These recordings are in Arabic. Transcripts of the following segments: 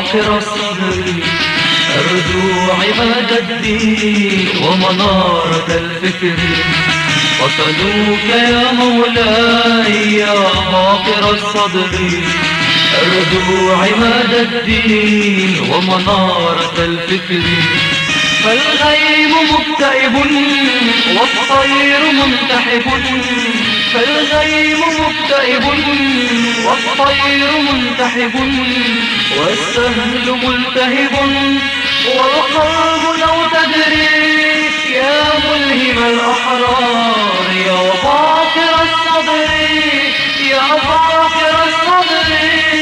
باقر الصدر أرجو عماد الدين ومنارة الفكر. قتلوك يا مولاي يا باقر الصدر أرجو عماد الدين ومنارة الفكر. فالغيم مكتئب والطير منتحب، فالغيم مكتئب والطير منتحب، والسهل ملتهب والقلب لو تدري يا ملهم الأحرار يا باقر الصدر يا باقر الصدر.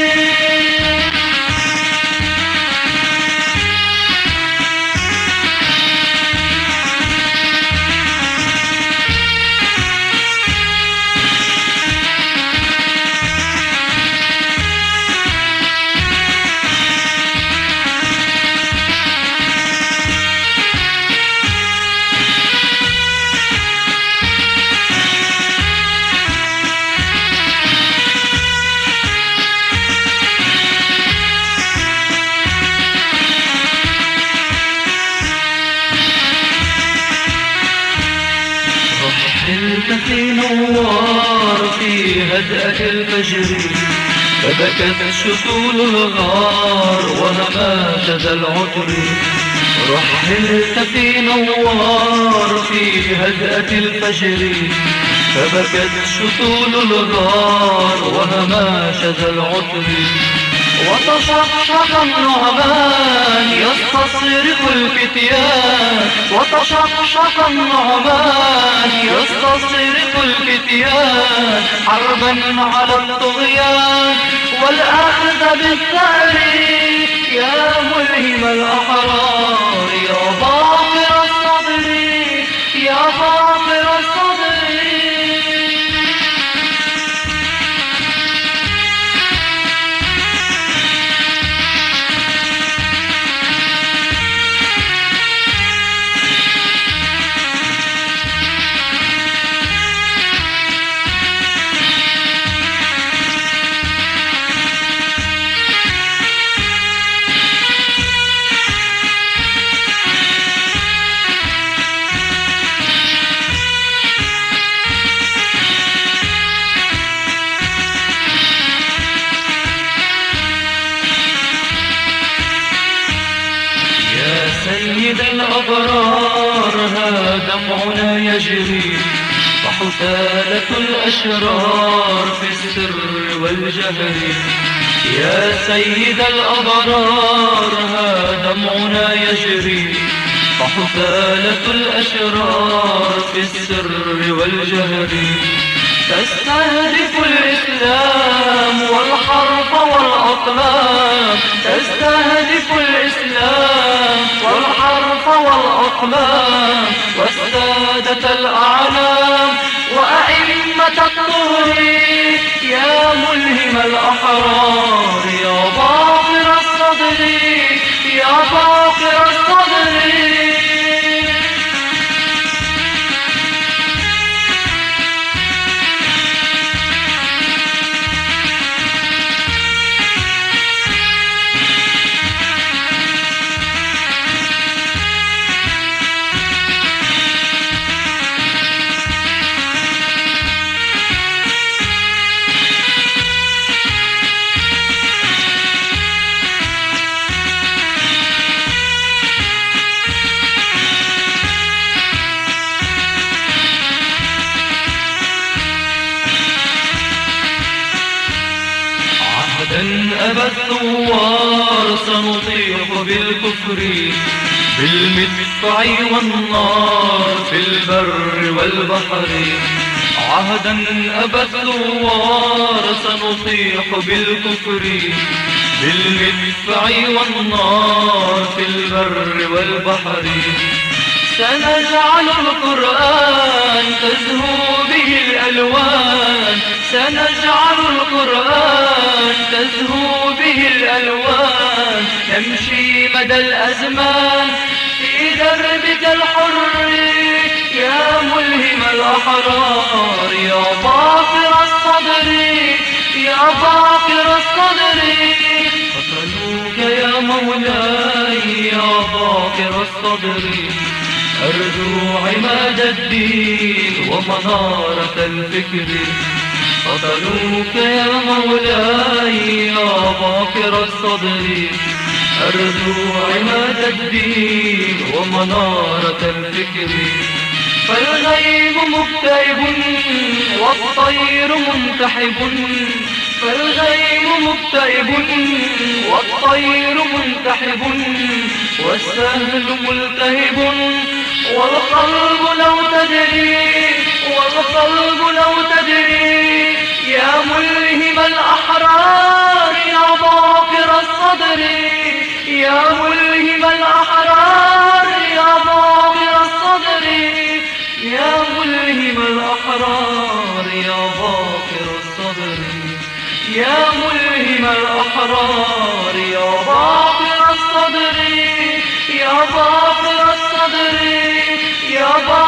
رحلت في نوار في هدأة الفجر، فبكت شطول الغار وهمات ذا العطر. رحلت في نوار في هدأة الفجر، فبكت شطول الغار وهمات ذا العطر. وتشقشق النعمان يستصرخ الفتيان، وتشقشق النعمان يستصرخ الفتيان، حربا على الطغيان والأخذ بالثأر يا ملهم الأحرار يا باقر الصدر يا باقر الصدر. سيد الأبرار ها دمعنا يجري، وحثالة الأشرار في السر والجهر. يا سيد الأبرار ها دمعنا يجري، وحثالة الأشرار في السر والجهر. تستهدف الإسلام والحرب والأطلام، تستهدف الإسلام والحرب والأطلام، والسادة الأعلام وأئمة الطهر يا ملهم الأحرار يا باقر الصدر يا باقر الصدر. أبى الثوار سنطيح بالكفر بالمدفع والنار في البر والبحر. عهدا أبى الثوار سنطيح بالكفر بالمدفع والنار في البر والبحر. سنجعل القرآن تزهو به الألوان، سنجعل القرآن تزهو به الألوان. نمشي مدى الأزمان في دربك الحر يا ملهم الأحرار يا باقر الصدر يا باقر الصدر. قتلوك يا مولاي يا باقر الصدر، أرجو عماد الدين ومنارة الفكر. قتلوك يا مولاي يا باقر الصدر، أرجو عماد الدين ومنارة الفكر. فالغيب مكتئب والطير منتحب، فالغيب مكتئب والطير منتحب، والسهل ملتهب والقلب لو تدري، والقلب لو تدري يا ملهم الأحرار يا باقر الصدر، يا ملهم الأحرار يا باقر الصدر، يا ملهم الأحرار يا باقر الصدر، يا ملهم الأحرار يا باقر الصدر، يا باقر الصدر، يا باقر